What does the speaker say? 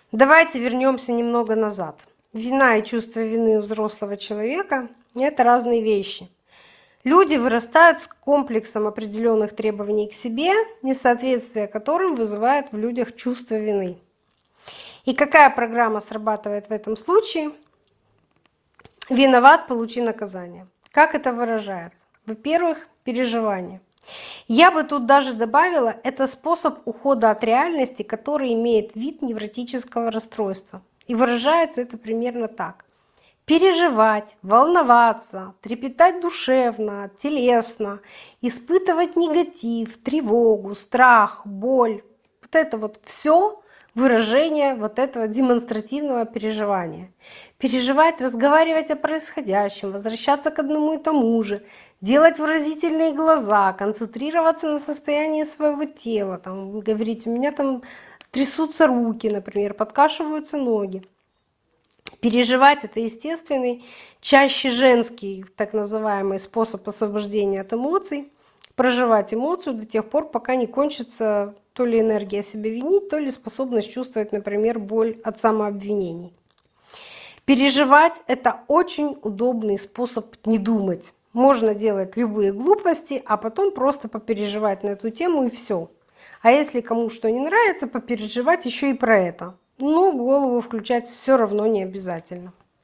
Давайте вернемся немного назад. Вина и чувство вины у взрослого человека – это разные вещи. Люди вырастают с комплексом определенных требований к себе, несоответствие которым вызывает в людях чувство вины. И какая программа срабатывает в этом случае? Виноват, получи наказание. Как это выражается? Во-первых, переживание. Я бы тут даже добавила, это способ ухода от реальности, который имеет вид невротического расстройства. И выражается это примерно так. Переживать, волноваться, трепетать душевно, телесно, испытывать негатив, тревогу, страх, боль. Вот это вот все выражение вот этого демонстративного переживания. Переживать, разговаривать о происходящем, возвращаться к одному и тому же, делать выразительные глаза, концентрироваться на состоянии своего тела, там, говорить, у меня там трясутся руки, например, подкашиваются ноги. Переживать – это естественный, чаще женский, так называемый, способ освобождения от эмоций. Проживать эмоцию до тех пор, пока не кончится то ли энергия себя винить, то ли способность чувствовать, например, боль от самообвинений. Переживать – это очень удобный способ не думать. Можно делать любые глупости, а потом просто попереживать на эту тему и все. А если кому что не нравится, попереживать еще и про это. Но голову включать все равно не обязательно.